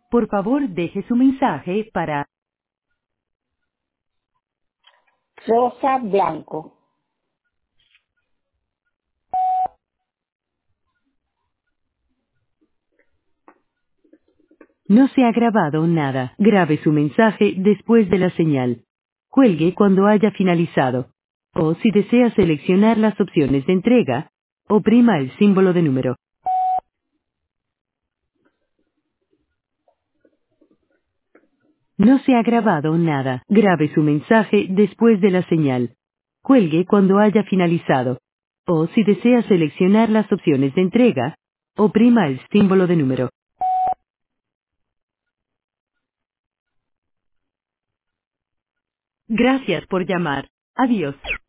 Por favor, deje su mensaje para... Rosa Blanco. No se ha grabado nada. Grabe su mensaje después de la señal. Cuelgue cuando haya finalizado. O si desea seleccionar las opciones de entrega, oprima el símbolo de número. No se ha grabado nada. Grabe su mensaje después de la señal. Cuelgue cuando haya finalizado. O si desea seleccionar las opciones de entrega, oprima el símbolo de número. Gracias por llamar. Adiós.